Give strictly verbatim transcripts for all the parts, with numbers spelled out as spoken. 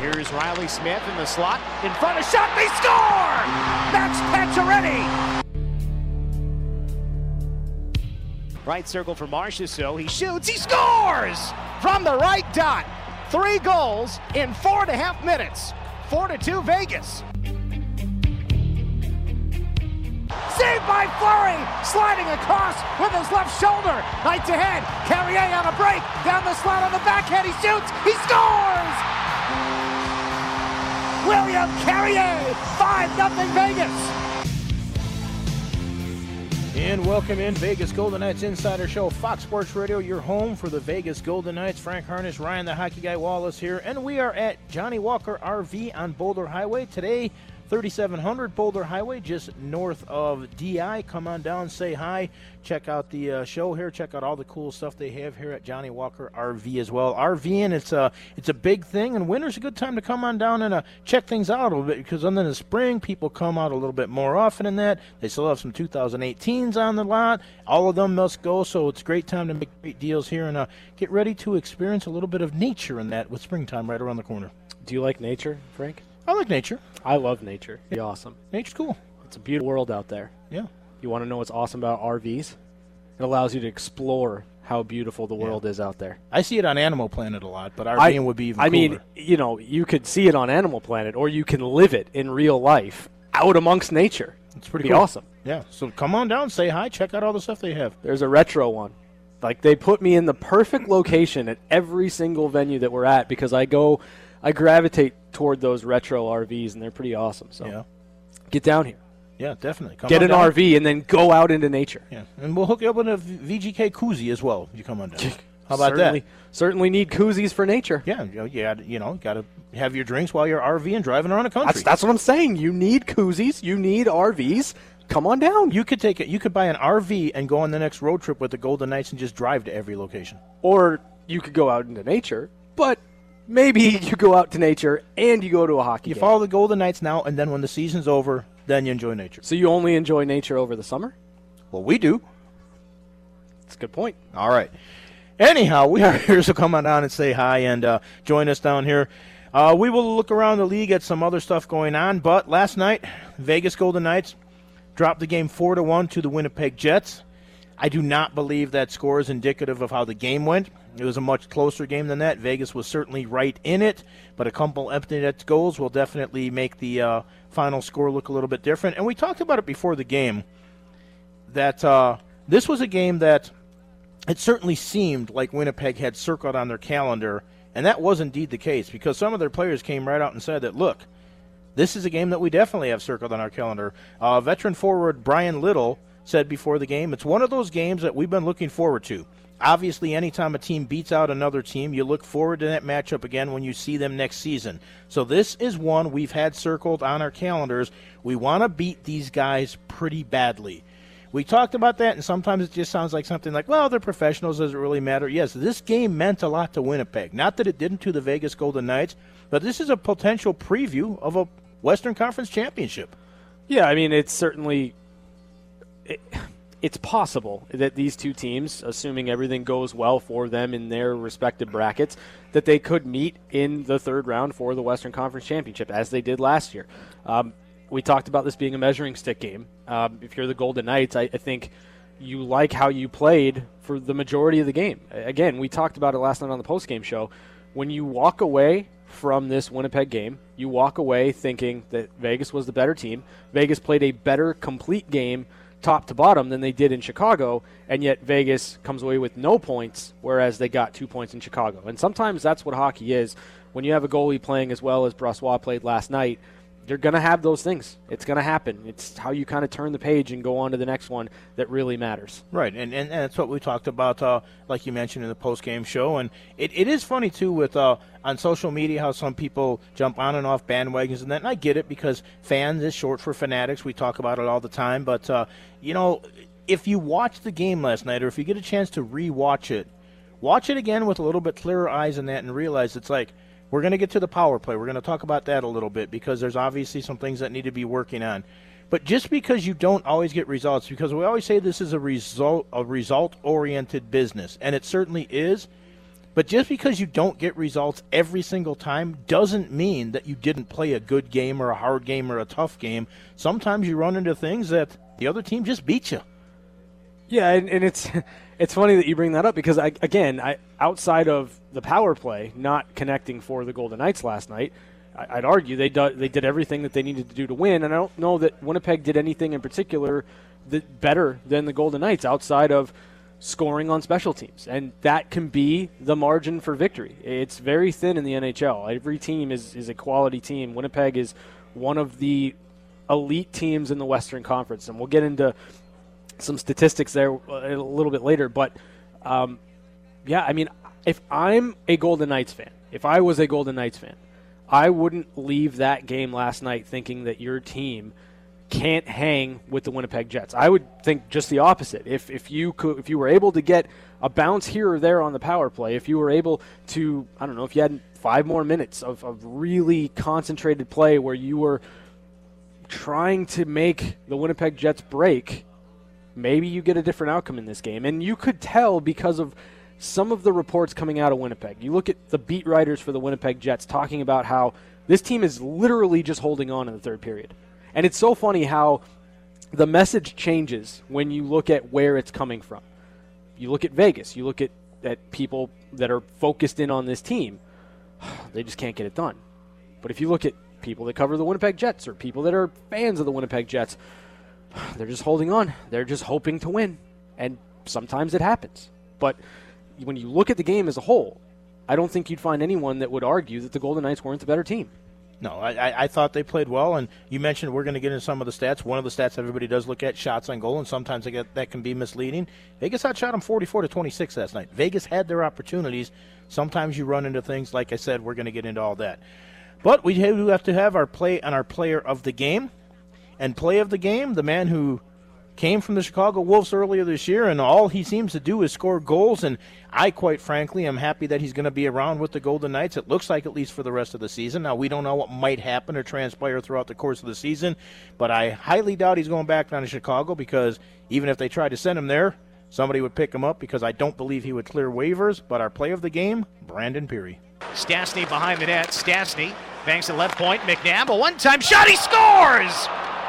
Here's Riley Smith in the slot. In front of shot, they score! That's Pacioretty! Right circle for Marchessault. He shoots, he scores! From the right dot. Three goals in four and a half minutes. Four to two Vegas. Saved by Fleury, sliding across with his left shoulder. Knights ahead. Carrier on a break. Down the slot on the backhand. He shoots. He scores! William Carrier, five nothing Vegas. And welcome in Vegas Golden Knights Insider Show, Fox Sports Radio, your home for the Vegas Golden Knights. Frank Harnish, Ryan the Hockey Guy Wallace here, and we are at Johnny Walker R V on Boulder Highway. Today, thirty-seven hundred Boulder Highway, just north of D I. Come on down, say hi, check out the uh, show here, check out all the cool stuff they have here at Johnny Walker R V as well. RVing, it's a, it's a big thing, and winter's a good time to come on down and uh, check things out a little bit, because in the spring, people come out a little bit more often than that. They still have some two thousand eighteens on the lot. All of them must go, so it's a great time to make great deals here and uh, get ready to experience a little bit of nature in that with springtime right around the corner. Do you like nature, Frank? I like nature. I love nature. It's awesome. Nature's cool. It's a beautiful world out there. Yeah. You want to know what's awesome about R Vs? It allows you to explore how beautiful the world yeah. is out there. I see it on Animal Planet a lot, but RVing would be even I cooler. mean, you know, you could see it on Animal Planet, or you can live it in real life out amongst nature. It's pretty It'd be cool. awesome. Yeah, so come on down, say hi, check out all the stuff they have. There's a retro one. Like, they put me in the perfect location at every single venue that we're at because I go, I gravitate toward those retro R Vs, and they're pretty awesome. So yeah. Get down here. Yeah, definitely. Come Get on an down. R V and then go out into nature. Yeah, and we'll hook you up with a V G K koozie as well if you come on down. How about certainly, that? Certainly need koozies for nature. Yeah, you know, you got you know, got to have your drinks while you're RVing driving around the country. That's, that's what I'm saying. You need koozies. You need R Vs. Come on down. You could take it. You could buy an R V and go on the next road trip with the Golden Knights and just drive to every location. Or you could go out into nature, but maybe you go out to nature and you go to a hockey You game. follow the Golden Knights now, and then when the season's over, then you enjoy nature. So you only enjoy nature over the summer? Well, we do. That's a good point. All right. Anyhow, we are here, so come on down and say hi and uh, join us down here. Uh, we will look around the league at some other stuff going on, but last night, Vegas Golden Knights dropped the game four to one to the Winnipeg Jets. I do not believe that score is indicative of how the game went. It was a much closer game than that. Vegas was certainly right in it, but a couple empty net goals will definitely make the uh, final score look a little bit different. And we talked about it before the game, that uh, this was a game that it certainly seemed like Winnipeg had circled on their calendar, and that was indeed the case, because some of their players came right out and said that, look, this is a game that we definitely have circled on our calendar. Uh, veteran forward Brian Little said before the game, it's one of those games that we've been looking forward to. Obviously, anytime a team beats out another team, you look forward to that matchup again when you see them next season. So this is one we've had circled on our calendars. We want to beat these guys pretty badly. We talked about that, and sometimes it just sounds like something like, well, they're professionals, does it really matter? Yes, this game meant a lot to Winnipeg. Not that it didn't to the Vegas Golden Knights, but this is a potential preview of a Western Conference championship. Yeah, I mean, it's certainly it, it's possible that these two teams, assuming everything goes well for them in their respective brackets, that they could meet in the third round for the Western Conference championship, as they did last year. Um, we talked about this being a measuring stick game. Um, if you're the Golden Knights, I, I think you like how you played for the majority of the game. Again, we talked about it last night on the postgame show. When you walk away from this Winnipeg game, you walk away thinking that Vegas was the better team. Vegas played a better complete game top to bottom than they did in Chicago, and yet Vegas comes away with no points, whereas they got two points in Chicago. And sometimes that's what hockey is. When you have a goalie playing as well as Brossoit played last night, you're going to have those things. It's going to happen. It's how you kind of turn the page and go on to the next one that really matters. Right, and, and, and that's what we talked about, uh, like you mentioned in the post-game show. And it, it is funny, too, with uh, on social media how some people jump on and off bandwagons and that. And I get it, because fans is short for fanatics. We talk about it all the time. But, uh, you know, if you watch the game last night, or if you get a chance to re-watch it, watch it again with a little bit clearer eyes than that and realize it's like, we're going to get to the power play. We're going to talk about that a little bit, because there's obviously some things that need to be working on. But just because you don't always get results, because we always say this is a result a result-oriented business, and it certainly is, But just because you don't get results every single time doesn't mean that you didn't play a good game or a hard game or a tough game. Sometimes you run into things that the other team just beat you. Yeah, and, and it's it's funny that you bring that up because, I, again, I, outside of the power play not connecting for the Golden Knights last night, I, I'd argue they, do, they did everything that they needed to do to win, and I don't know that Winnipeg did anything in particular that better than the Golden Knights outside of scoring on special teams, and that can be the margin for victory. It's very thin in the N H L. Every team is, is a quality team. Winnipeg is one of the elite teams in the Western Conference, and we'll get into some statistics there a little bit later. But, um, yeah, I mean, if I'm a Golden Knights fan, if I was a Golden Knights fan, I wouldn't leave that game last night thinking that your team can't hang with the Winnipeg Jets. I would think just the opposite. If if you could, if you were able to get a bounce here or there on the power play, if you were able to, I don't know, if you had five more minutes of, of really concentrated play where you were trying to make the Winnipeg Jets break, maybe you get a different outcome in this game. And you could tell because of some of the reports coming out of Winnipeg. You look at the beat writers for the Winnipeg Jets talking about how this team is literally just holding on in the third period. And it's so funny how the message changes when you look at where it's coming from. You look at Vegas. You look at, at people that are focused in on this team. They just can't get it done. But if you look at people that cover the Winnipeg Jets or people that are fans of the Winnipeg Jets, they're just holding on. They're just hoping to win. And sometimes it happens. But when you look at the game as a whole, I don't think you'd find anyone that would argue that the Golden Knights weren't the better team. No, I, I thought they played well, and you mentioned we're going to get into some of the stats. One of the stats everybody does look at, shots on goal, and sometimes they get, that can be misleading. Vegas outshot them forty-four to twenty-six last night. Vegas had their opportunities. Sometimes you run into things, like I said, we're going to get into all that. But we do have to have our play on our player of the game. And play of the game, the man who came from the Chicago Wolves earlier this year, and all he seems to do is score goals, and I, quite frankly, am happy that he's going to be around with the Golden Knights. It looks like at least for the rest of the season. Now, we don't know what might happen or transpire throughout the course of the season, but I highly doubt he's going back down to Chicago because even if they tried to send him there, somebody would pick him up because I don't believe he would clear waivers. But our play of the game, Brandon Pirri. Stastny behind the net. Stastny banks at left point. McNabb, a one-time shot. He scores!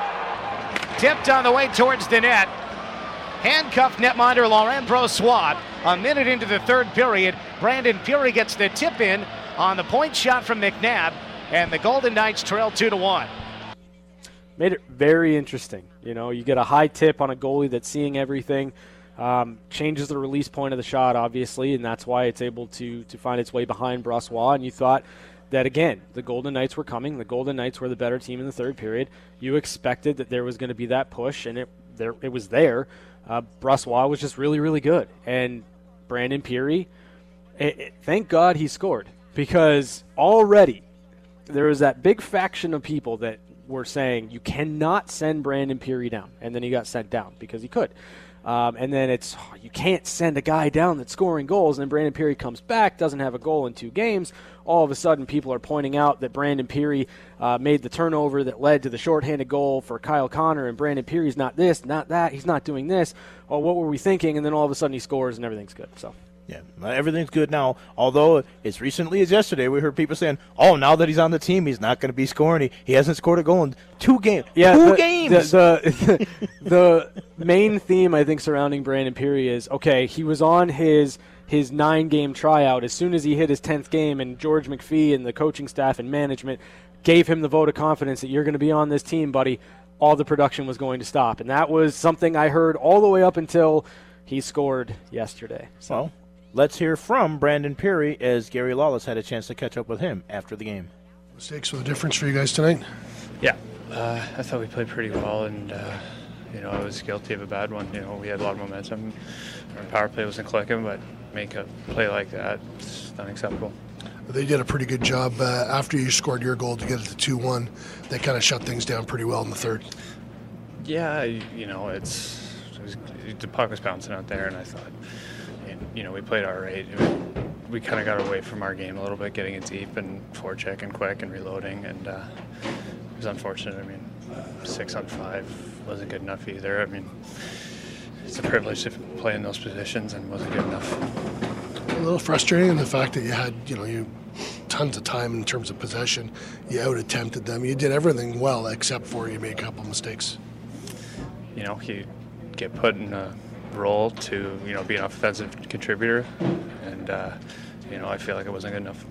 Tipped on the way towards the net. Handcuffed netminder Laurent Brossoit. A minute into the third period, Brandon Pirri gets the tip in on the point shot from McNabb, and the Golden Knights trail two to one. Made it very interesting. You know, you get a high tip on a goalie that's seeing everything. Um, changes the release point of the shot, obviously, and that's why it's able to to find its way behind Brossoit. And you thought that, again, the Golden Knights were coming. The Golden Knights were the better team in the third period. You expected that there was going to be that push, and it there it was there. Uh, Brossoit was just really, really good. And Brandon Pirri, it, it, thank God he scored, because already there was that big faction of people that were saying you cannot send Brandon Pirri down. And then he got sent down because he could. Um, and then it's, oh, you can't send a guy down that's scoring goals. And then Brandon Pirri comes back, doesn't have a goal in two games. All of a sudden, people are pointing out that Brandon Pirri uh, made the turnover that led to the shorthanded goal for Kyle Connor. And Brandon Pirri's not this, not that. He's not doing this. Oh, what were we thinking? And then all of a sudden he scores and everything's good. So. Yeah, everything's good now, although as recently as yesterday we heard people saying, oh, now that he's on the team, he's not going to be scoring. He, he hasn't scored a goal in two games. Yeah, two the, games! The, the, the main theme, I think, surrounding Brandon Pirri is, okay, he was on his his nine-game tryout. As soon as he hit his tenth game, and George McPhee and the coaching staff and management gave him the vote of confidence that you're going to be on this team, buddy, all the production was going to stop. And that was something I heard all the way up until he scored yesterday. So. Well, let's hear from Brandon Pirri as Gary Lawless had a chance to catch up with him after the game. Mistakes were the difference for you guys tonight? Yeah, uh, I thought we played pretty well, and uh, you know, I was guilty of a bad one. You know, we had a lot of momentum. Our power play wasn't clicking, but make a play like that, it's unacceptable. They did a pretty good job uh, after you scored your goal to get it to two one. They kind of shut things down pretty well in the third. Yeah, you know, it's it was, the puck was bouncing out there, and I thought, you know, we played all right. We kind of got away from our game a little bit, getting it deep and forechecking quick and reloading, and uh, it was unfortunate. I mean, six on five wasn't good enough either. I mean, it's a privilege to play in those positions, and wasn't good enough. little frustrating in the fact that you had, you know, you tons of time in terms of possession. You out-attempted them. You did everything well except for you made a couple mistakes. You know, you get put in a role to, you know, be an offensive contributor, and, uh, you know, I feel like it wasn't good enough.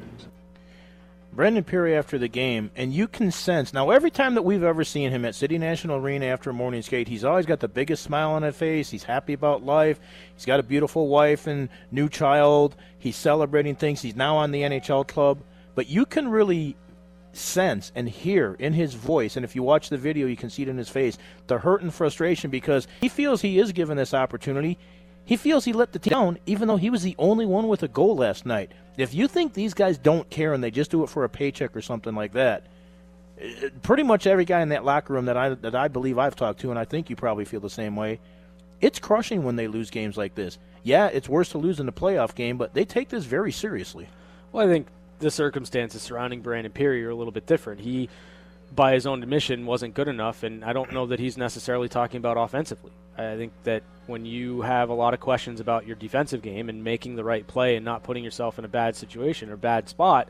Brandon Pirri after the game, and you can sense, now every time that we've ever seen him at City National Arena after a morning skate, he's always got the biggest smile on his face. He's happy about life. He's got a beautiful wife and new child. He's celebrating things. He's now on the N H L club. But you can really sense and hear in his voice, and if you watch the video, you can see it in his face, the hurt and frustration because he feels he is given this opportunity. He feels he let the team down, even though he was the only one with a goal last night. If you think these guys don't care and they just do it for a paycheck or something like that, pretty much every guy in that locker room that I that I believe I've talked to, and I think you probably feel the same way, it's crushing when they lose games like this. Yeah, it's worse to lose in a playoff game, but they take this very seriously. Well, I think the circumstances surrounding Brandon Pirri are a little bit different. He, by his own admission, wasn't good enough, and I don't know that he's necessarily talking about offensively. I think that when you have a lot of questions about your defensive game and making the right play and not putting yourself in a bad situation or bad spot,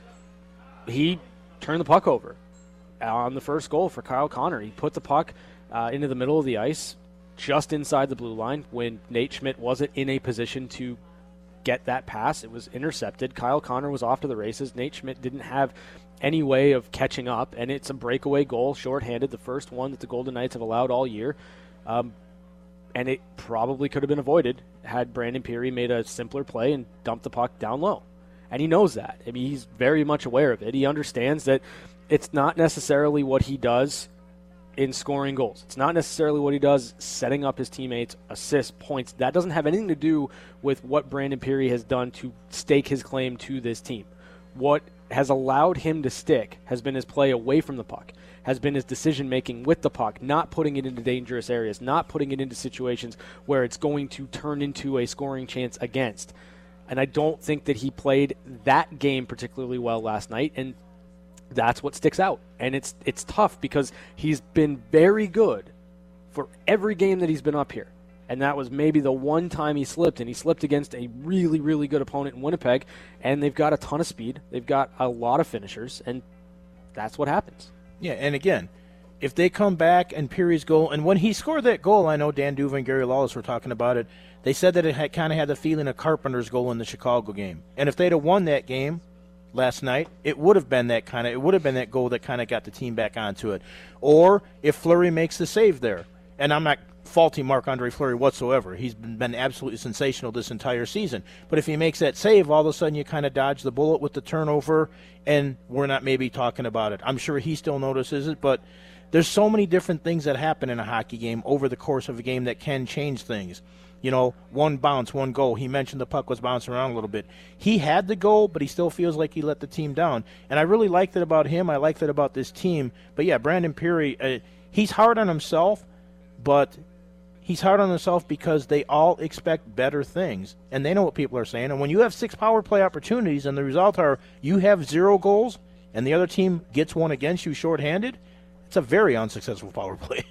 he turned the puck over on the first goal for Kyle Connor. He put the puck uh, into the middle of the ice, just inside the blue line, when Nate Schmidt wasn't in a position to get that pass. It was intercepted. Kyle Connor was off to the races. Nate Schmidt didn't have any way of catching up, and it's a breakaway goal, shorthanded, the first one that the Golden Knights have allowed all year. Um, and it probably could have been avoided had Brandon Pirri made a simpler play and dumped the puck down low. And he knows that. I mean, he's very much aware of it. He understands that it's not necessarily what he does in scoring goals. It's not necessarily what he does setting up his teammates, assists, points. That doesn't have anything to do with what Brandon Pirri has done to stake his claim to this team. What has allowed him to stick has been his play away from the puck, has been his decision-making with the puck, not putting it into dangerous areas, not putting it into situations where it's going to turn into a scoring chance against. And I don't think that he played that game particularly well last night, and that's what sticks out. And it's it's tough because he's been very good for every game that he's been up here. And that was maybe the one time he slipped, and he slipped against a really, really good opponent in Winnipeg, and they've got a ton of speed. They've got a lot of finishers, and that's what happens. Yeah, and again, if they come back and Pirri's goal, and when he scored that goal, I know Dan Duva and Gary Lawless were talking about it, they said that it had kind of had the feeling of Carpenter's goal in the Chicago game. And if they'd have won that game last night, it would have been that kind of, it would have been that goal that kind of got the team back onto it. Or if Fleury makes the save there, and I'm not faulty Marc-Andre Fleury whatsoever. He's been, been absolutely sensational this entire season. But if he makes that save, all of a sudden you kind of dodge the bullet with the turnover, and we're not maybe talking about it. I'm sure he still notices it, but there's so many different things that happen in a hockey game over the course of a game that can change things. You know, one bounce, one goal. He mentioned the puck was bouncing around a little bit. He had the goal, but he still feels like he let the team down. And I really liked it about him. I liked it about this team. But, yeah, Brandon Pirri, uh, he's hard on himself, but he's hard on himself because they all expect better things, and they know what people are saying. And when you have six power play opportunities and the result are you have zero goals and the other team gets one against you shorthanded, it's a very unsuccessful power play.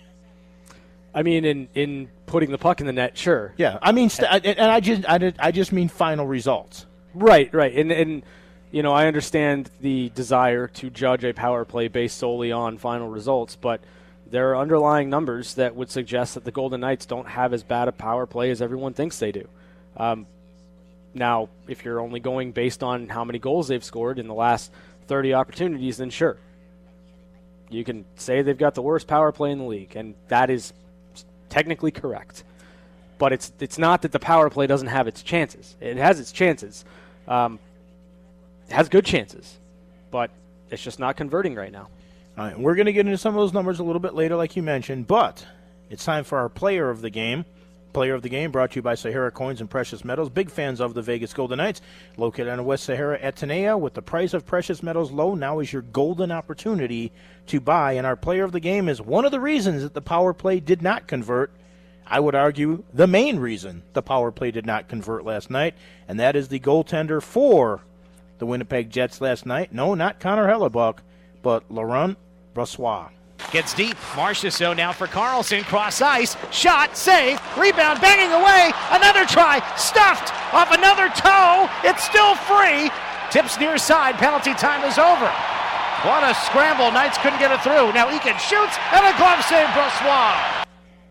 I mean, in, in putting the puck in the net, sure. Yeah, I mean, st- and I just I, did, I just mean final results. Right, right, and and you know I understand the desire to judge a power play based solely on final results, but there are underlying numbers that would suggest that the Golden Knights don't have as bad a power play as everyone thinks they do. Um, now, if you're only going based on how many goals they've scored in the last thirty opportunities, then sure. You can say they've got the worst power play in the league, and that is technically correct. But it's it's not that the power play doesn't have its chances. It has its chances. Um, it has good chances, but it's just not converting right now. All right, we're going to get into some of those numbers a little bit later, like you mentioned, but it's time for our player of the game. Player of the game brought to you by Sahara Coins and Precious Metals. Big fans of the Vegas Golden Knights. Located on West Sahara at Tenaya, with the price of precious metals low, now is your golden opportunity to buy. And our player of the game is one of the reasons that the power play did not convert. I would argue the main reason the power play did not convert last night, and that is the goaltender for the Winnipeg Jets last night. No, not Connor Hellebuck, but Laurent Brossoit. Gets deep. Marchessault now for Carlson. Cross ice. Shot. Save. Rebound. Banging away. Another try. Stuffed off another toe. It's still free. Tips near side. Penalty time is over. What a scramble. Knights couldn't get it through. Now Eakin shoots. And a glove save. Brossoit.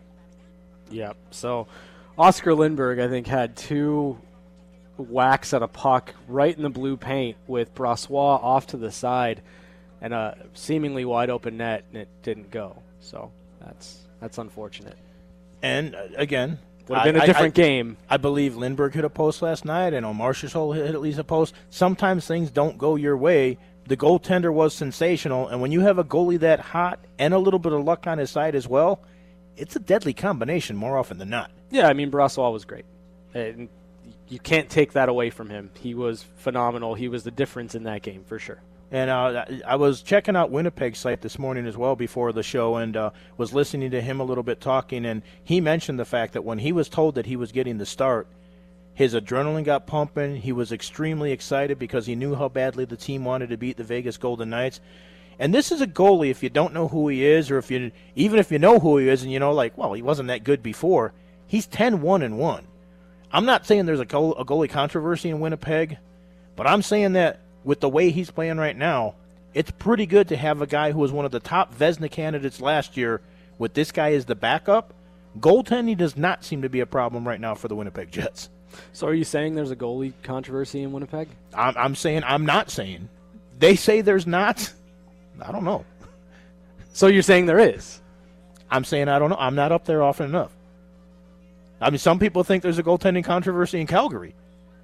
Yep. So Oscar Lindberg, I think, had two whacks at a puck right in the blue paint with Brossoit off to the side and a seemingly wide open net, and it didn't go. So that's that's unfortunate. And uh, again, would have been a I, different I, game. I believe Lindbergh hit a post last night. I know Marchessault hit at least a post. Sometimes things don't go your way. The goaltender was sensational, and when you have a goalie that hot and a little bit of luck on his side as well, it's a deadly combination more often than not. Yeah, I mean, Brossoit was great. And you can't take that away from him. He was phenomenal. He was the difference in that game, for sure. And uh, I was checking out Winnipeg's site this morning as well before the show and uh, was listening to him a little bit talking, and he mentioned the fact that when he was told that he was getting the start, his adrenaline got pumping. He was extremely excited because he knew how badly the team wanted to beat the Vegas Golden Knights. And this is a goalie, if you don't know who he is, or if you even if you know who he is and you know, like, well, he wasn't that good before, he's ten one and one. I'm not saying there's a, goal, a goalie controversy in Winnipeg, but I'm saying that with the way he's playing right now, it's pretty good to have a guy who was one of the top Vezina candidates last year with this guy as the backup. Goaltending does not seem to be a problem right now for the Winnipeg Jets. So are you saying there's a goalie controversy in Winnipeg? I'm, I'm saying I'm not saying. They say there's not. I don't know. So you're saying there is? I'm saying I don't know. I'm not up there often enough. I mean, some people think there's a goaltending controversy in Calgary.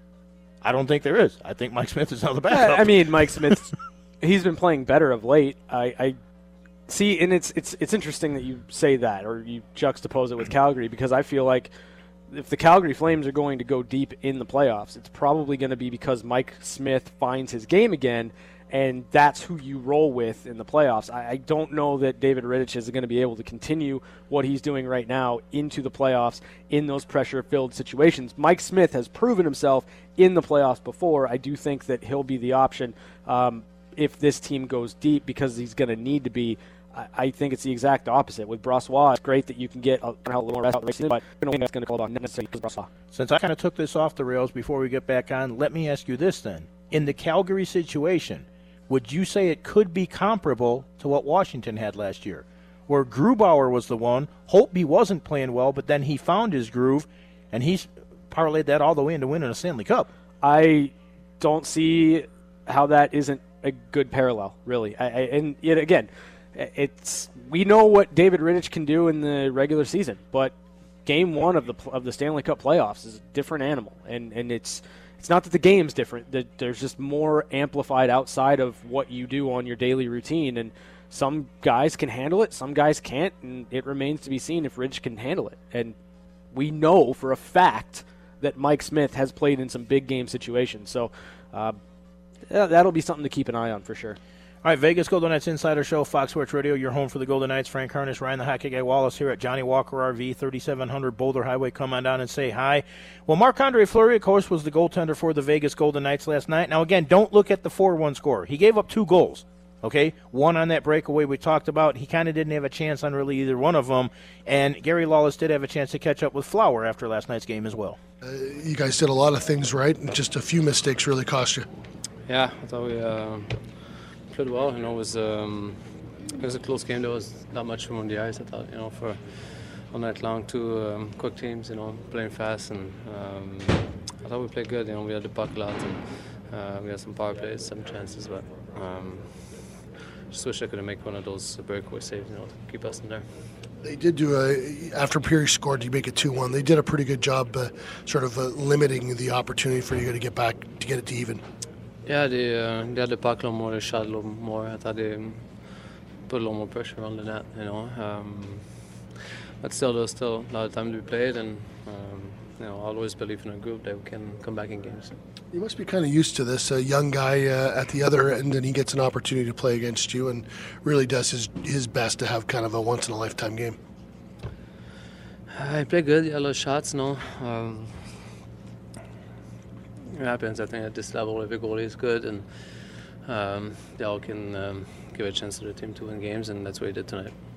I don't think there is. I think Mike Smith is on the backup. I mean, Mike Smith, he's been playing better of late. I, I see, and it's it's it's interesting that you say that, or you juxtapose it with Calgary, because I feel like if the Calgary Flames are going to go deep in the playoffs, it's probably going to be because Mike Smith finds his game again, and that's who you roll with in the playoffs. I, I don't know that David Rittich is going to be able to continue what he's doing right now into the playoffs in those pressure-filled situations. Mike Smith has proven himself in the playoffs before. I do think that he'll be the option um, if this team goes deep, because he's going to need to be. I, I think it's the exact opposite. With Brossoit, it's great that you can get a, a little more rest out the racing, but I don't think that's going to call on necessarily because Brossoit. Since I kind of took this off the rails before we get back on, let me ask you this then. In the Calgary situation, would you say it could be comparable to what Washington had last year, where Grubauer was the one, Holtby wasn't playing well, but then he found his groove, and he's parlayed that all the way into winning a Stanley Cup? I don't see how that isn't a good parallel, really. I, I, and yet again, it's we know what David Rittich can do in the regular season, but game one of the of the Stanley Cup playoffs is a different animal, and, and it's it's not that the game's different. There's just more amplified outside of what you do on your daily routine, and some guys can handle it, some guys can't, and it remains to be seen if Rittich can handle it. And we know for a fact that Mike Smith has played in some big game situations, so uh, that'll be something to keep an eye on for sure. All right, Vegas Golden Knights Insider Show, Fox Sports Radio, your home for the Golden Knights. Frank Harness, Ryan the Hockey Guy Wallace here at Johnny Walker R V, thirty-seven hundred Boulder Highway. Come on down and say hi. Well, Marc-Andre Fleury, of course, was the goaltender for the Vegas Golden Knights last night. Now, again, don't look at the four one score. He gave up two goals, okay? One on that breakaway we talked about. He kind of didn't have a chance on really either one of them. And Gary Lawless did have a chance to catch up with Flower after last night's game as well. Uh, you guys did a lot of things right, and just a few mistakes really cost you. Yeah, I thought we uh, played well. You know, it was um, it was a close game. There was not much room on the ice. I thought, you know, for all night long, two um, quick teams, you know, playing fast, and um, I thought we played good. You know, we had the puck a lot, and uh, we had some power plays, some chances, but um, just wish I could have made one of those breakaway saves, you know, to keep us in there. They did do a, after Peary scored, you make it two one. They did a pretty good job uh, sort of uh, limiting the opportunity for you to get back, to get it to even. Yeah, they, uh, they had the puck a little more, they shot a little more. I thought they put a little more pressure on the net, you know. Um, but still, there's still a lot of time to be played, and um, you know, I always believe in a group that we can come back in games. You must be kind of used to this, a young guy uh, at the other end, and he gets an opportunity to play against you and really does his his best to have kind of a once-in-a-lifetime game. I play good, yeah, a lot of shots, no. Um, it happens, I think, at this level, every goalie is good, and um, they all can um, give a chance to the team to win games, and that's what he did tonight.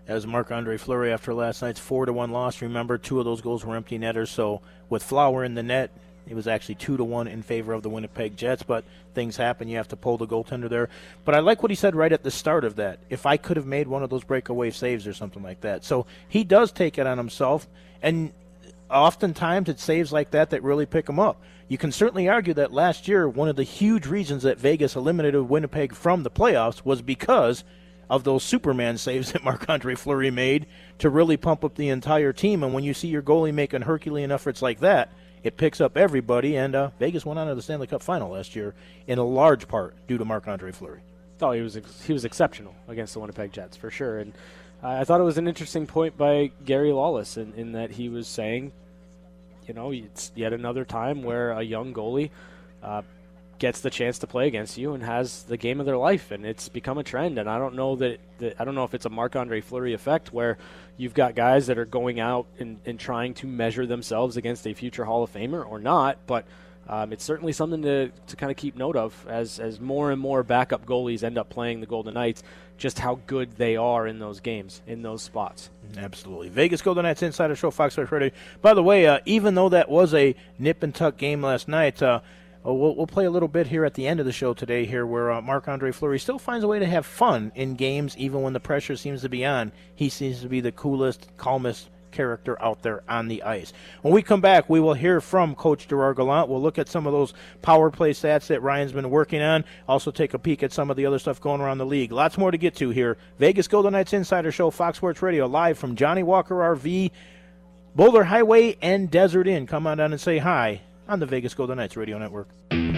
as Marc-Andre Fleury after last night's four to one loss. Remember, two of those goals were empty netters, so with Flower in the net, it was actually two to one in favor of the Winnipeg Jets, but things happen. You have to pull the goaltender there. But I like what he said right at the start of that. If I could have made one of those breakaway saves or something like that. So he does take it on himself, and oftentimes it's saves like that that really pick him up. You can certainly argue that last year one of the huge reasons that Vegas eliminated Winnipeg from the playoffs was because of those Superman saves that Marc-Andre Fleury made to really pump up the entire team. And when you see your goalie making Herculean efforts like that, it picks up everybody, and uh, Vegas went on to the Stanley Cup final last year in a large part due to Marc-Andre Fleury. Oh, he was ex- he was exceptional against the Winnipeg Jets, for sure. And uh, I thought it was an interesting point by Gary Lawless in, in that he was saying, you know, it's yet another time where a young goalie uh, gets the chance to play against you and has the game of their life, and it's become a trend. And I don't know that, that I don't know if it's a Marc-Andre Fleury effect where you've got guys that are going out and, and trying to measure themselves against a future Hall of Famer or not, but um, it's certainly something to, to kind of keep note of as, as more and more backup goalies end up playing the Golden Knights, just how good they are in those games, in those spots. Absolutely. Vegas Golden Knights Insider Show, Fox Sports Radio. By the way, uh, even though that was a nip and tuck game last night, uh, We'll, we'll play a little bit here at the end of the show today here where uh, Marc-Andre Fleury still finds a way to have fun in games even when the pressure seems to be on. He seems to be the coolest, calmest character out there on the ice. When we come back, we will hear from Coach Gerard Gallant. We'll look at some of those power play stats that Ryan's been working on. Also take a peek at some of the other stuff going around the league. Lots more to get to here. Vegas Golden Knights Insider Show, Fox Sports Radio, live from Johnny Walker R V, Boulder Highway, and Desert Inn. Come on down and say hi on the Vegas Golden Knights Radio Network.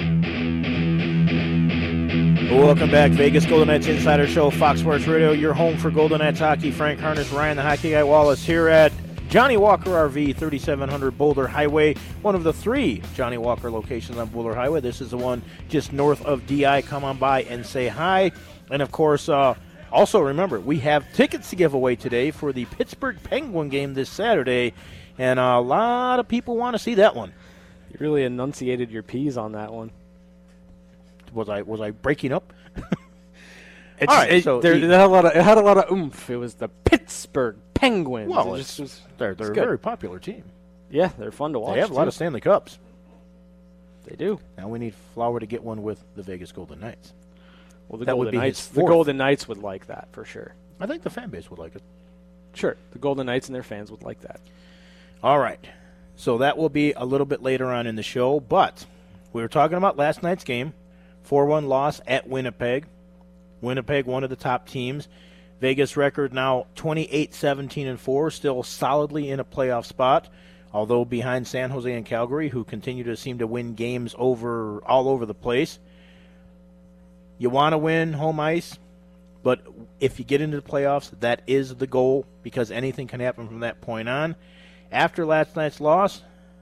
Welcome back, Vegas Golden Knights Insider Show, Fox Sports Radio, your home for Golden Knights hockey. Frank Harness, Ryan the Hockey Guy Wallace here at Johnny Walker R V, thirty-seven hundred Boulder Highway, one of the three Johnny Walker locations on Boulder Highway. This is the one just north of D I. Come on by and say hi. And, of course, uh, also remember, we have tickets to give away today for the Pittsburgh Penguin game this Saturday, and a lot of people want to see that one. You really enunciated your P's on that one. Was I was I breaking up? It's, All right, it, so there, the, it, had a lot of, it had a lot of oomph. It was the Pittsburgh Penguins. Well, it it's, just was, they're, they're a good. very popular team. Yeah, they're fun to watch. They have a lot too. of Stanley Cups. They do. Now we need Flower to get one with the Vegas Golden Knights. Well, the That would Golden be his Knights. The fourth. Golden Knights would like that for sure. I think the fan base would like it. Sure, the Golden Knights and their fans would like that. All right. So that will be a little bit later on in the show, but we were talking about last night's game, four one loss at Winnipeg. Winnipeg, one of the top teams. Vegas record now twenty-eight seventeen and four, still solidly in a playoff spot, although behind San Jose and Calgary, who continue to seem to win games over all over the place. You want to win home ice, but if you get into the playoffs, that is the goal, because anything can happen from that point on. After last night's loss,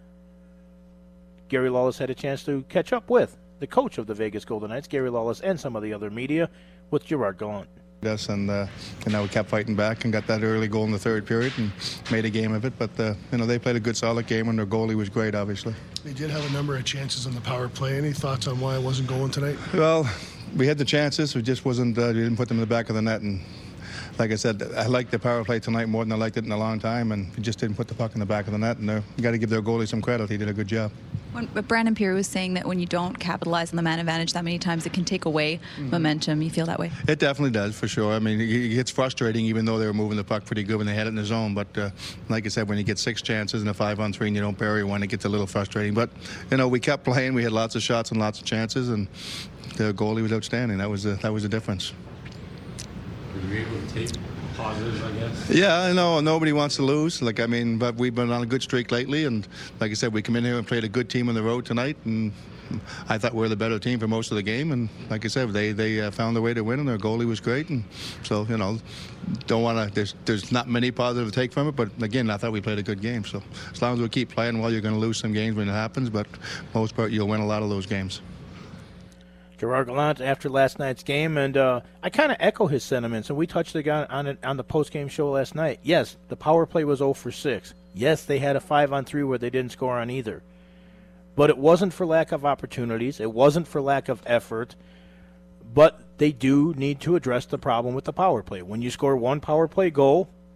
Gary Lawless had a chance to catch up with the coach of the Vegas Golden Knights, Gary Lawless, and some of the other media, with Gerard Gallant. Us and uh, you know we kept fighting back and got that early goal in the third period and made a game of it. But uh, you know they played a good, solid game, and their goalie was great, obviously. They did have a number of chances on the power play. Any thoughts on why it wasn't going tonight? Well, we had the chances. We just wasn't. Uh, we didn't put them in the back of the net. And like I said, I liked the power play tonight more than I liked it in a long time. And we just didn't put the puck in the back of the net. And you got to give their goalie some credit. He did a good job. When, but Brandon Peary was saying that when you don't capitalize on the man advantage that many times, it can take away mm-hmm. momentum. You feel that way? It definitely does, for sure. I mean, it, it gets frustrating, even though they were moving the puck pretty good when they had it in the zone. But uh, like I said, when you get six chances in a five-on-three and you don't bury one, it gets a little frustrating. But, you know, we kept playing. We had lots of shots and lots of chances, and the goalie was outstanding. That was the, that was the difference. Were you able to take positives, I guess? Yeah, I know. Nobody wants to lose. Like, I mean, but we've been on a good streak lately, and like I said, we come in here and played a good team on the road tonight, and I thought we were the better team for most of the game. And like I said, they they uh, found a way to win, and their goalie was great. And so, you know, don't want to. There's there's not many positive to take from it, but again, I thought we played a good game. So as long as we keep playing well, you're going to lose some games when it happens, but most part, you'll win a lot of those games. Gerard Gallant after last night's game, and uh, I kind of echo his sentiments, and we touched again on it on the post-game show last night. Yes, the power play was zero for six. Yes, they had a five-on-three where they didn't score on either. But it wasn't for lack of opportunities. It wasn't for lack of effort. But they do need to address the problem with the power play. When you score one power play goal,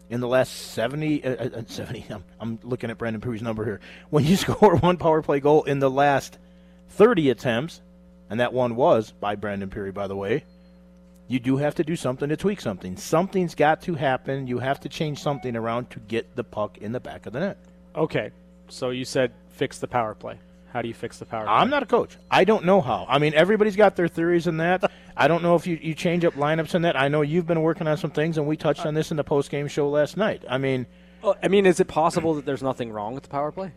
in the last seventy, uh, uh, seventy I'm, I'm looking at Brandon Perry's number here. When you score one power play goal in the last thirty attempts, and that one was by Brandon Perry, by the way, you do have to do something to tweak something. Something's got to happen. You have to change something around to get the puck in the back of the net. Okay, so you said fix the power play. How do you fix the power play? I'm not a coach. I don't know how. I mean, everybody's got their theories in that. I don't know if you, you change up lineups in that. I know you've been working on some things, and we touched on this in the post-game show last night. I mean, well, I mean, is it possible that there's nothing wrong with the power play?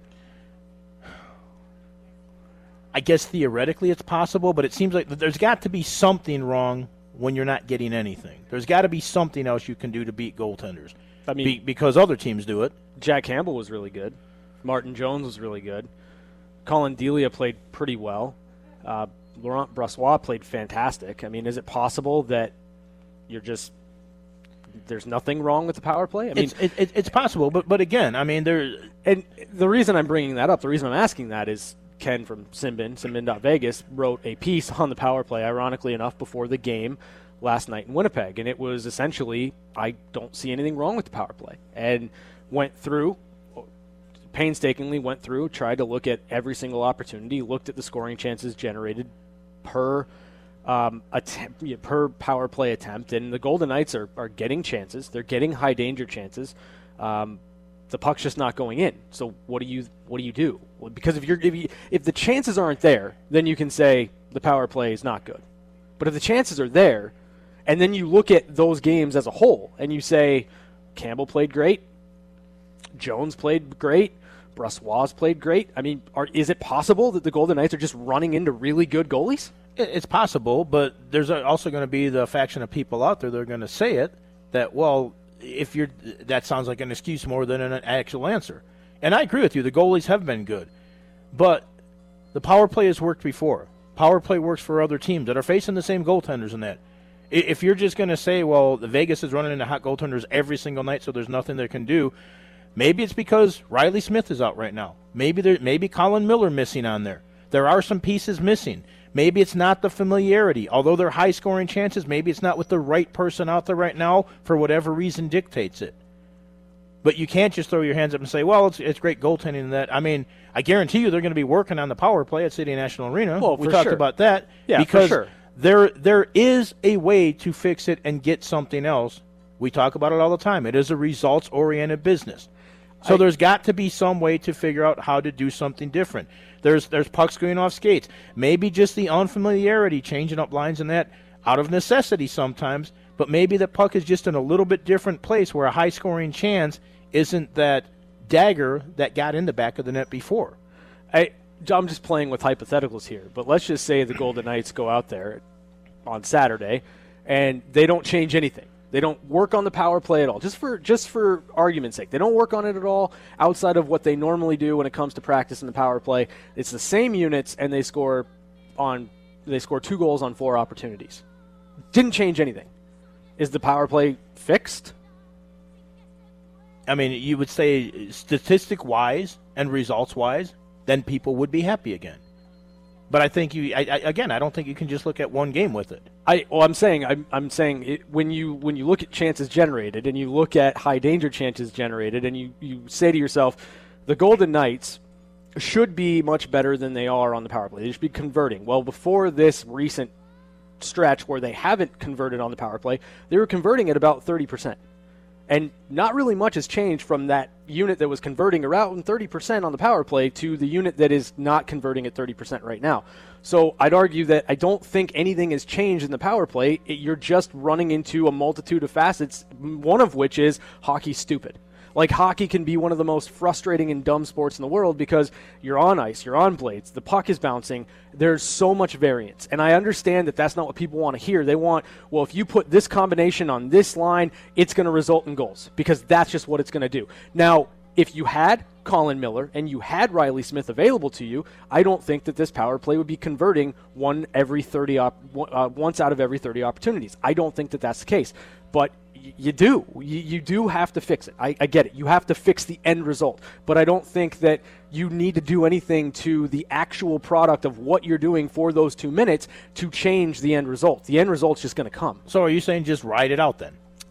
I guess theoretically it's possible, but it seems like there's got to be something wrong when you're not getting anything. There's got to be something else you can do to beat goaltenders. I mean, be, because other teams do it. Jack Campbell was really good. Martin Jones was really good. Colin Delia played pretty well. Uh, Laurent Brossoit played fantastic. I mean, is it possible that you're just there's nothing wrong with the power play? I mean, it's, it, it, it's possible, but but again, I mean, there. And the reason I'm bringing that up, the reason I'm asking that is Ken from Simbin, Simbin dot Vegas, wrote a piece on the power play, ironically enough, before the game last night in Winnipeg, and it was essentially, I don't see anything wrong with the power play, and went through. painstakingly went through, tried to look at every single opportunity, looked at the scoring chances generated per um, attempt, per power play attempt, and the Golden Knights are, are getting chances. They're getting high danger chances. Um, the puck's just not going in. So what do you what do you do? Well, because if you're if, you, if the chances aren't there, then you can say the power play is not good. But if the chances are there, and then you look at those games as a whole, and you say Campbell played great, Jones played great, Brossoit's played great. I mean, are, is it possible that the Golden Knights are just running into really good goalies? It's possible, but there's also going to be the faction of people out there that are going to say it that, well, if you're that sounds like an excuse more than an actual answer. And I agree with you. The goalies have been good, but the power play has worked before. Power play works for other teams that are facing the same goaltenders in that. If you're just going to say, well, the Vegas is running into hot goaltenders every single night, so there's nothing they can do. Maybe it's because Riley Smith is out right now. Maybe there, maybe Colin Miller missing on there. There are some pieces missing. Maybe it's not the familiarity. Although they're high-scoring chances, maybe it's not with the right person out there right now for whatever reason dictates it. But you can't just throw your hands up and say, well, it's it's great goaltending in that. I mean, I guarantee you they're going to be working on the power play at City National Arena. Well, we for talked sure. about that. Yeah, because for sure. there there is a way to fix it and get something else. We talk about it all the time. It is a results-oriented business. So I, there's got to be some way to figure out how to do something different. There's there's pucks going off skates. Maybe just the unfamiliarity, changing up lines and that out of necessity sometimes, but maybe the puck is just in a little bit different place where a high-scoring chance isn't that dagger that got in the back of the net before. I, I'm just playing with hypotheticals here, but let's just say the Golden Knights go out there on Saturday and they don't change anything. They don't work on the power play at all, just for just for argument's sake. They don't work on it at all outside of what they normally do when it comes to practice in the power play. It's the same units, and they score on they score two goals on four opportunities. Didn't change anything. Is the power play fixed? I mean, you would say statistic-wise and results-wise, then people would be happy again. But I think you, I, I, again, I don't think you can just look at one game with it. I, well, I'm saying, I'm, I'm saying it, when you when you look at chances generated and you look at high danger chances generated, and you, you say to yourself, the Golden Knights should be much better than they are on the power play. They should be converting. Well, before this recent stretch where they haven't converted on the power play, they were converting at about thirty percent. And not really much has changed from that unit that was converting around thirty percent on the power play to the unit that is not converting at thirty percent right now. So I'd argue that I don't think anything has changed in the power play. It, you're just running into a multitude of facets, one of which is hockey's stupid. Like, hockey can be one of the most frustrating and dumb sports in the world because you're on ice, you're on blades, the puck is bouncing. There's so much variance. And I understand that that's not what people want to hear. They want, well, if you put this combination on this line, it's going to result in goals because that's just what it's going to do. Now, if you had Colin Miller and you had Riley Smith available to you, I don't think that this power play would be converting one every thirty op- uh, once out of every thirty opportunities. I don't think that that's the case. But you do. You, you do have to fix it. I, I get it. You have to fix the end result. But I don't think that you need to do anything to the actual product of what you're doing for those two minutes to change the end result. The end result's just going to come. So are you saying just ride it out then?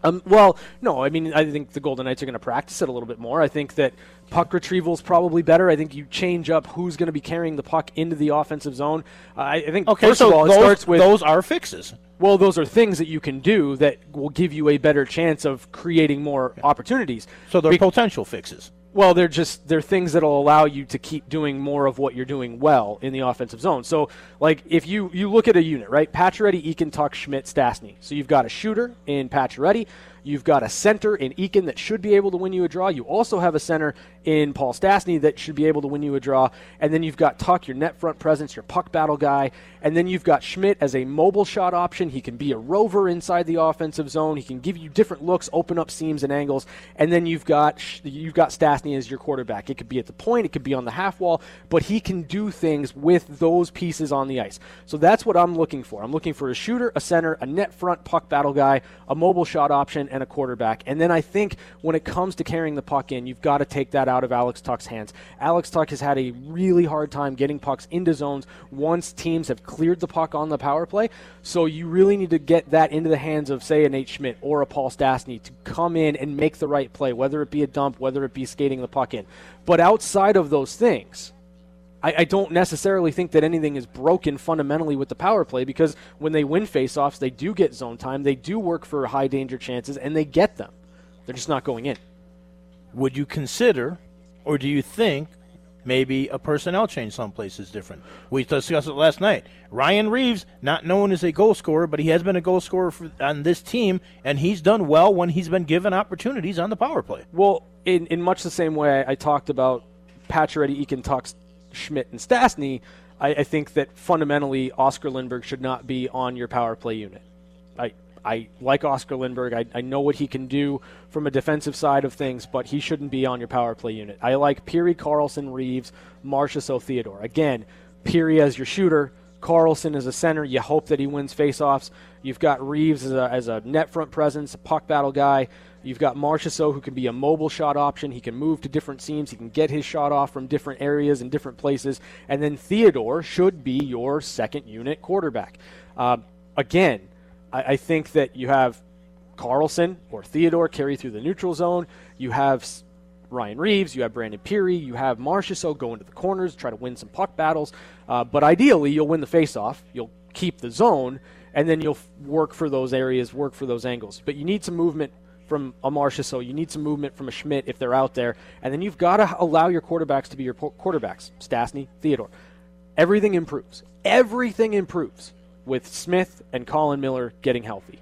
Um, well, no, I mean, I think the Golden Knights are going to practice it a little bit more. I think that puck retrieval is probably better. I think you change up who's going to be carrying the puck into the offensive zone. Uh, I, I think, okay, first so of all, those, it starts with... those are fixes. Well, those are things that you can do that will give you a better chance of creating more yeah. opportunities. So they're Be- potential fixes. Well, they're just they're things that will allow you to keep doing more of what you're doing well in the offensive zone. So, like, if you, you look at a unit, right? Pacioretty, Eakin, Tuch, Schmidt, Stastny. So you've got a shooter in Pacioretty. You've got a center in Eakin that should be able to win you a draw. You also have a center in Paul Stastny that should be able to win you a draw. And then you've got Tuch, your net front presence, your puck battle guy. And then you've got Schmidt as a mobile shot option. He can be a rover inside the offensive zone. He can give you different looks, open up seams and angles. And then you've got you've got Stastny as your quarterback. It could be at the point, it could be on the half wall, but he can do things with those pieces on the ice. So that's what I'm looking for. I'm looking for a shooter, a center, a net front puck battle guy, a mobile shot option, and a quarterback. And then I think when it comes to carrying the puck in, you've got to take that out of Alex Tuch's hands. Alex Tuch has had a really hard time getting pucks into zones once teams have cleared the puck on the power play. So you really need to get that into the hands of, say, a Nate Schmidt or a Paul Stastny to come in and make the right play, whether it be a dump, whether it be skating the puck in. But outside of those things, I, I don't necessarily think that anything is broken fundamentally with the power play, because when they win faceoffs, they do get zone time, they do work for high danger chances, and they get them. They're just not going in. Would you consider, or do you think, maybe a personnel change someplace is different? We discussed it last night. Ryan Reeves, not known as a goal scorer, but he has been a goal scorer for, on this team, and he's done well when he's been given opportunities on the power play. Well, in, in much the same way I talked about Pacioretty, Eakin, Tuch, Schmidt, and Stastny, I, I think that fundamentally Oscar Lindberg should not be on your power play unit. I I like Oscar Lindberg. I, I know what he can do from a defensive side of things, but he shouldn't be on your power play unit. I like Pirri, Carlson, Reeves, Marchessault, Theodore. Again, Pirri as your shooter, Carlson as a center. You hope that he wins faceoffs. You've got Reeves as a, as a net front presence, a puck battle guy. You've got Marchessault, who can be a mobile shot option. He can move to different seams. He can get his shot off from different areas and different places. And then Theodore should be your second unit quarterback. Uh, again, I, I think that you have Carlson or Theodore carry through the neutral zone. You have Ryan Reeves. You have Brandon Pirri. You have Marchessault go into the corners, try to win some puck battles. Uh, but ideally, you'll win the faceoff. You'll keep the zone, and then you'll work for those areas, work for those angles. But you need some movement from a Marchessault, you need some movement from a Schmidt if they're out there, and then you've got to allow your quarterbacks to be your po- quarterbacks, Stastny, Theodore. Everything improves. Everything improves with Smith and Colin Miller getting healthy.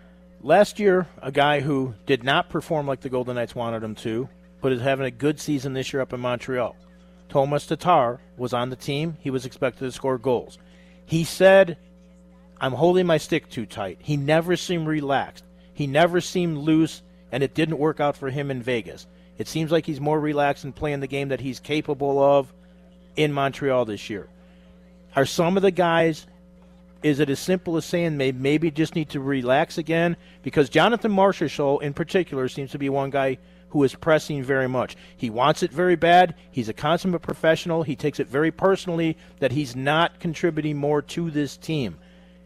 Last year, a guy who did not perform like the Golden Knights wanted him to, but is having a good season this year up in Montreal. Tomas Tatar was on the team. He was expected to score goals. He said, I'm holding my stick too tight. He never seemed relaxed. He never seemed loose, and it didn't work out for him in Vegas. It seems like he's more relaxed and playing the game that he's capable of in Montreal this year. Are some of the guys, is it as simple as saying they maybe just need to relax again? Because Jonathan Marchessault in particular seems to be one guy who is pressing very much. He wants it very bad. He's a consummate professional. He takes it very personally that he's not contributing more to this team.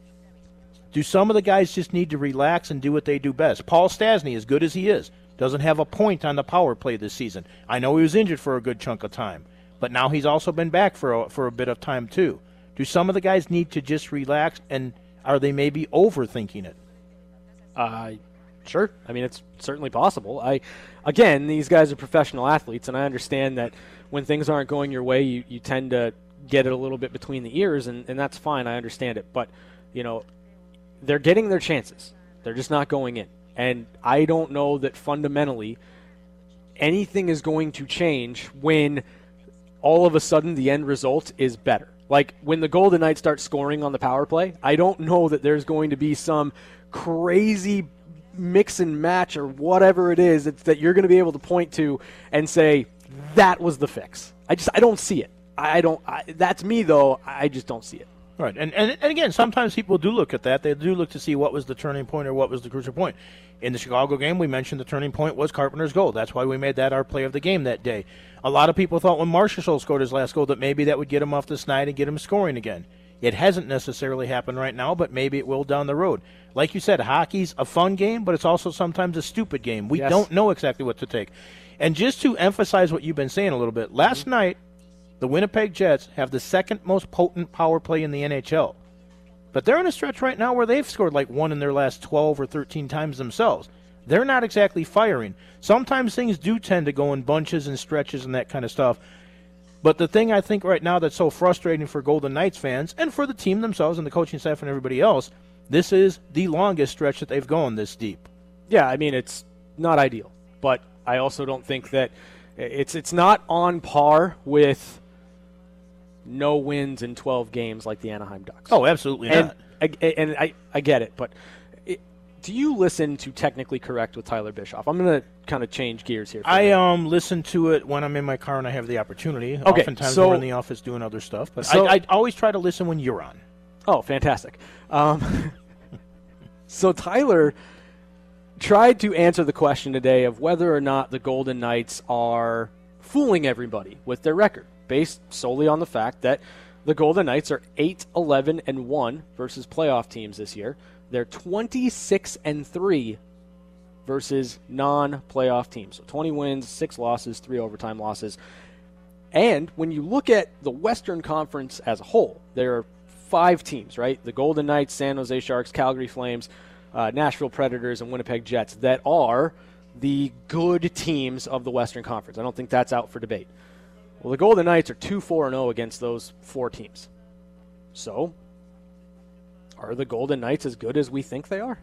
Do some of the guys just need to relax and do what they do best? Paul Stastny, as good as he is, doesn't have a point on the power play this season. I know he was injured for a good chunk of time, but now he's also been back for a, for a bit of time too. Do some of the guys need to just relax, and are they maybe overthinking it? Uh, sure. I mean, it's certainly possible. I, again, these guys are professional athletes, and I understand that when things aren't going your way, you, you tend to get it a little bit between the ears, and, and that's fine. I understand it. But, you know, they're getting their chances. They're just not going in. And I don't know that fundamentally anything is going to change when all of a sudden the end result is better. Like when the Golden Knights start scoring on the power play, I don't know that there's going to be some crazy mix and match or whatever it is that, that you're going to be able to point to and say, that was the fix. I just, I don't see it. I don't, I, that's me though. I just don't see it. Right, and, and and again, sometimes people do look at that. They do look to see what was the turning point or what was the crucial point. In the Chicago game, we mentioned the turning point was Carpenter's goal. That's why we made that our play of the game that day. A lot of people thought when Marchessault scored his last goal that maybe that would get him off the snide and get him scoring again. It hasn't necessarily happened right now, but maybe it will down the road. Like you said, hockey's a fun game, but it's also sometimes a stupid game. We Yes. don't know exactly what to take. And just to emphasize what you've been saying a little bit, last mm-hmm. night, the Winnipeg Jets have the second most potent power play in the N H L. But they're in a stretch right now where they've scored like one in their last twelve or thirteen times themselves. They're not exactly firing. Sometimes things do tend to go in bunches and stretches and that kind of stuff. But the thing I think right now that's so frustrating for Golden Knights fans and for the team themselves and the coaching staff and everybody else, this is the longest stretch that they've gone this deep. Yeah, I mean, it's not ideal. But I also don't think that it's it's not on par with no wins in twelve games like the Anaheim Ducks. Oh, absolutely and, not. I, and I, I get it, but it, do you listen to Technically Correct with Tyler Bischoff? I'm going to kind of change gears here. For I you. um listen to it when I'm in my car and I have the opportunity. Okay, Oftentimes so, we're in the office doing other stuff, but so, I, I always try to listen when you're on. Oh, fantastic. Um, so Tyler tried to answer the question today of whether or not the Golden Knights are fooling everybody with their record, based solely on the fact that the Golden Knights are eight eleven and one versus playoff teams this year. They're twenty-six and three versus non-playoff teams. So twenty wins, six losses, three overtime losses. And when you look at the Western Conference as a whole, there are five teams, right? The Golden Knights, San Jose Sharks, Calgary Flames, uh, Nashville Predators, and Winnipeg Jets that are the good teams of the Western Conference. I don't think that's out for debate. Well, the Golden Knights are two four and oh against those four teams. So, are the Golden Knights as good as we think they are?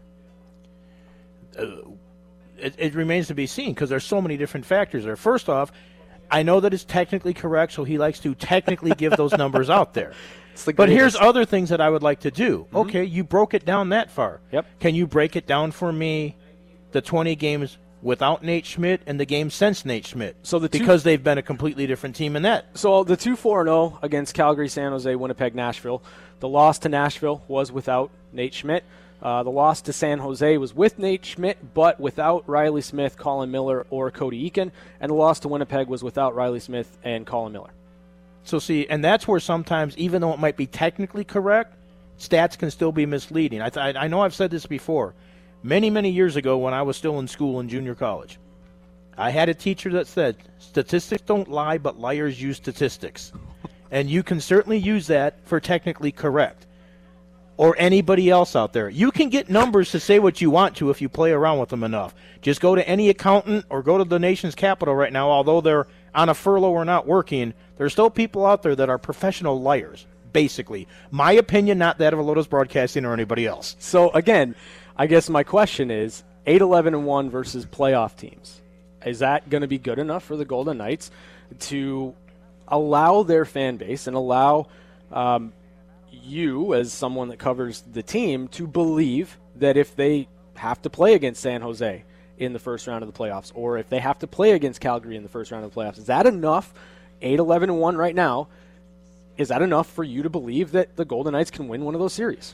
Uh, it, it remains to be seen because there's so many different factors there. First off, I know that it's technically correct, so he likes to technically give those numbers out there. But here's other things that I would like to do. Mm-hmm. Okay, you broke it down that far. Yep. Can you break it down for me, the twenty games without Nate Schmidt and the game since Nate Schmidt? So the two, because they've been a completely different team in that. So the two four and oh against Calgary, San Jose, Winnipeg, Nashville. The loss to Nashville was without Nate Schmidt. Uh, the loss to San Jose was with Nate Schmidt, but without Riley Smith, Colin Miller, or Cody Eakin. And the loss to Winnipeg was without Riley Smith and Colin Miller. So see, and that's where sometimes, even though it might be technically correct, stats can still be misleading. I, th- I know I've said this before. Many, many years ago when I was still in school in junior college, I had a teacher that said, statistics don't lie, but liars use statistics. And you can certainly use that for technically correct. Or anybody else out there. You can get numbers to say what you want to if you play around with them enough. Just go to any accountant or go to the nation's capital right now, although they're on a furlough or not working, there's still people out there that are professional liars, basically. My opinion, not that of Lotus Broadcasting or anybody else. So, again, I guess my question is, eight eleven and one versus playoff teams. Is that going to be good enough for the Golden Knights to allow their fan base and allow um, you, as someone that covers the team, to believe that if they have to play against San Jose in the first round of the playoffs, or if they have to play against Calgary in the first round of the playoffs, is that enough? eight eleven and one right now, is that enough for you to believe that the Golden Knights can win one of those series?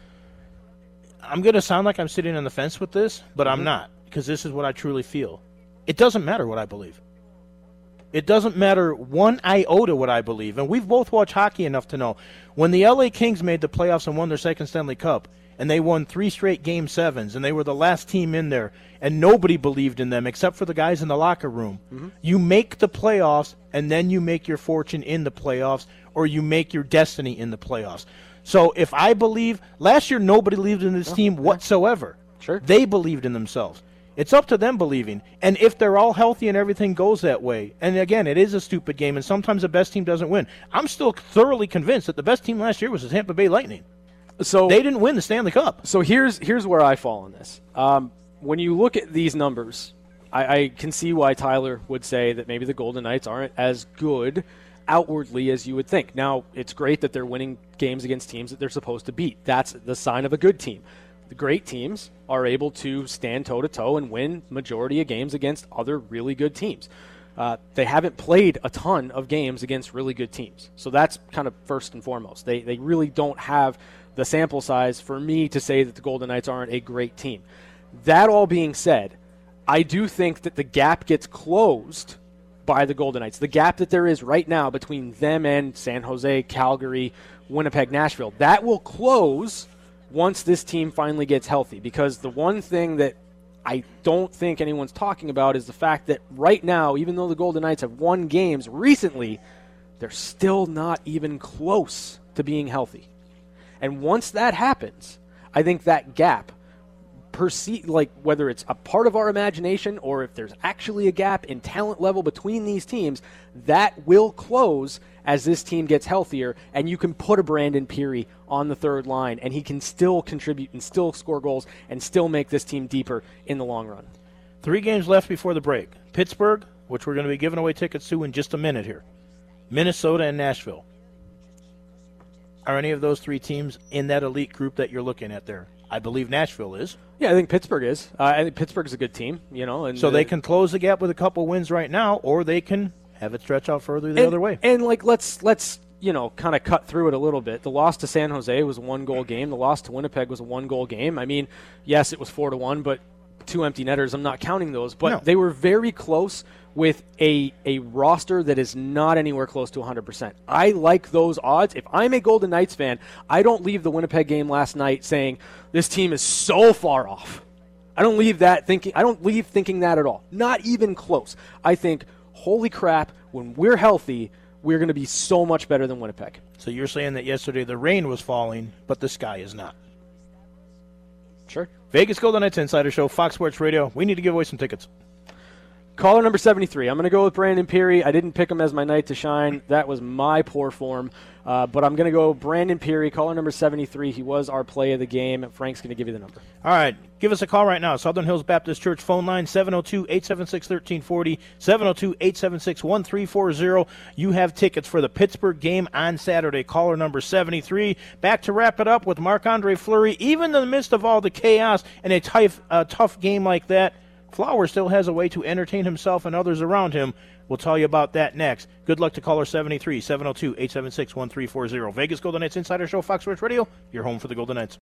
I'm going to sound like I'm sitting on the fence with this, but mm-hmm. I'm not, because this is what I truly feel. It doesn't matter what I believe. It doesn't matter one iota what I believe. And we've both watched hockey enough to know when the L A Kings made the playoffs and won their second Stanley Cup, and they won three straight Game sevens, and they were the last team in there, and nobody believed in them except for the guys in the locker room. Mm-hmm. You make the playoffs, and then you make your fortune in the playoffs, or you make your destiny in the playoffs. So if I believe, last year nobody believed in this oh, team whatsoever. Sure. They believed in themselves. It's up to them believing. And if they're all healthy and everything goes that way, and again, it is a stupid game, and sometimes the best team doesn't win. I'm still thoroughly convinced that the best team last year was the Tampa Bay Lightning. So they didn't win the Stanley Cup. So here's here's where I fall on this. Um, when you look at these numbers, I, I can see why Tyler would say that maybe the Golden Knights aren't as good outwardly as you would think. Now, it's great that they're winning games against teams that they're supposed to beat. That's the sign of a good team. The great teams are able to stand toe-to-toe and win majority of games against other really good teams. Uh, they haven't played a ton of games against really good teams. So that's kind of first and foremost. They they really don't have the sample size for me to say that the Golden Knights aren't a great team. That all being said, I do think that the gap gets closed by the Golden Knights. The gap that there is right now between them and San Jose, Calgary, Winnipeg, Nashville, that will close once this team finally gets healthy. Because the one thing that I don't think anyone's talking about is the fact that right now, even though the Golden Knights have won games recently, they're still not even close to being healthy. And once that happens, I think that gap, perceive, like whether it's a part of our imagination or if there's actually a gap in talent level between these teams, that will close as this team gets healthier, and you can put a Brandon Pirri on the third line, and he can still contribute and still score goals and still make this team deeper in the long run. Three games left before the break. Pittsburgh, which we're going to be giving away tickets to in just a minute here. Minnesota and Nashville. Are any of those three teams in that elite group that you're looking at there? I believe Nashville is. Yeah, I think Pittsburgh is. Uh, I think Pittsburgh's a good team, you know. And so they uh, can close the gap with a couple wins right now, or they can have it stretch out further the and, other way. And like, let's let's you know kind of cut through it a little bit. The loss to San Jose was a one-goal game. The loss to Winnipeg was a one-goal game. I mean, yes, it was four to one, but two empty netters. I'm not counting those, but no. They were very close with a a roster that is not anywhere close to one hundred percent. I like those odds. If I'm a Golden Knights fan, I don't leave the Winnipeg game last night saying this team is so far off. I don't leave that thinking. I don't leave thinking that at all. Not even close. I think, holy crap, when we're healthy, we're going to be so much better than Winnipeg. So you're saying that yesterday the rain was falling, but the sky is not. Sure. Vegas Golden Knights Insider Show, Fox Sports Radio. We need to give away some tickets. Caller number seventy-three. I'm going to go with Brandon Pirri. I didn't pick him as my night to shine. That was my poor form. Uh, but I'm going to go Brandon Pirri, caller number seventy-three. He was our play of the game. Frank's going to give you the number. All right. Give us a call right now. Southern Hills Baptist Church phone line, seven oh two, eight seven six, one three four oh, seven oh two, eight seven six, one three four oh. You have tickets for the Pittsburgh game on Saturday. Caller number seventy-three. Back to wrap it up with Marc-Andre Fleury. Even in the midst of all the chaos and a tough, uh, tough game like that, Flower still has a way to entertain himself and others around him. We'll tell you about that next. Good luck to caller seventy-three, seven oh two, eight seven six, one three four oh. Vegas Golden Knights Insider Show, Fox Sports Radio, your home for the Golden Knights.